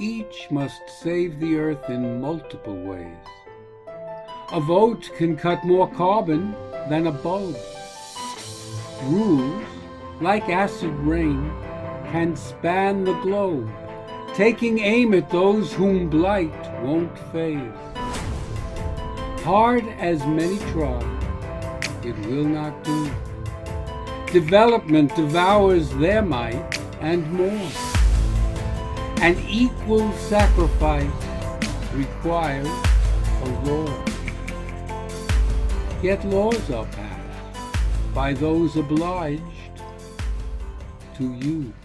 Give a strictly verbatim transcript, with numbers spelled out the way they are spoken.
each must save the earth in multiple ways. A vote can cut more carbon than a bulb. Rules, like acid rain, can span the globe, taking aim at those whom blight won't faze. Hard as many try, it will not do. Development devours their might and more. An equal sacrifice requires a law. Yet laws are passed by those obliged to use.